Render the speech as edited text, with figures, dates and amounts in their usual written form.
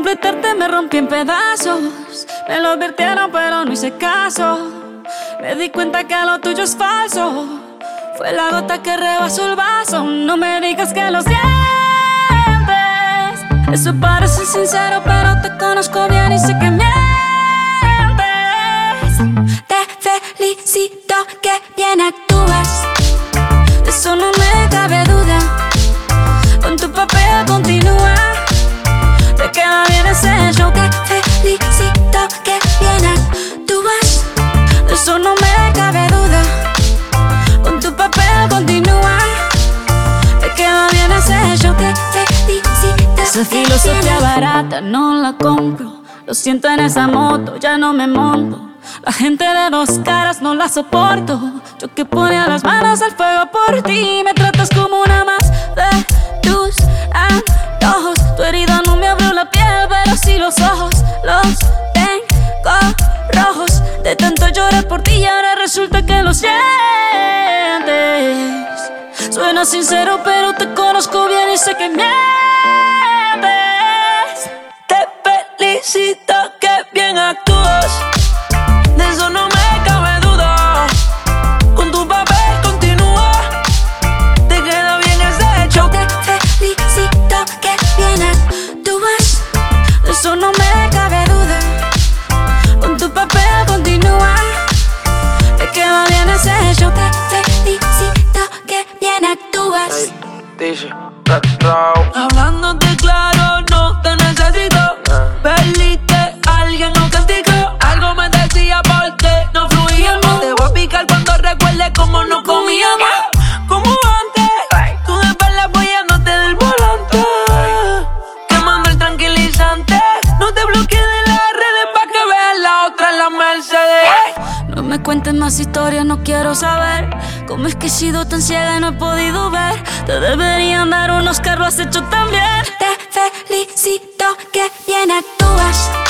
completarte me rompí en pedazos. Me lo advirtieron pero no hice caso. Me di cuenta que lo tuyo es falso. Fue la gota que rebasó el vaso. No me digas que lo sientes. Eso parece sincero pero te conozco bien y sé que mientes. Te felicito que bien actúas. De eso no me cabe duda. Con tu papel continúa. Te queda bien ese show. Te felicito que bien actúas. De eso no me cabe duda. Con tu papel continúa. Te queda bien ese show. Te felicito. Esa filosofía barata no la compro. Lo siento en esa moto, ya no me monto. La gente de dos caras no la soporto. Yo que ponía las manos al fuego por ti. Me tratas como una más de tus antojos. Tu herida no me abrió la piel, pero sí los ojos. Los tengo rojos. De tanto llorar por ti y ahora resulta que lo sientes. Suena sincero pero te conozco bien y sé que mientes. Te felicito que bien actúas. De eso no me cabe duda. Con tu papel continúa. Te queda bien ese show. Te felicito que bien actúas. De eso no me cabe duda. Con tu papel continúa. Te queda bien ese show. Te felicito que bien actúas. Hablándote claro, no te necesito. Perdiste a alguien, no castigo. Algo me decía porque no fluíamos. Te voy a picar cuando recuerde cómo no comíamos. Como antes, tú de espalda apoyándote del volante. Quemando el tranquilizante. No te bloquees de las redes pa' que veas la otra en la Mercedes. No me cuentes más historias, no quiero saber. Cómo es que he sido tan ciega y no he podido ver. Te deberían dar un Oscar, lo has hecho tan bien. Te felicito que bien actúas.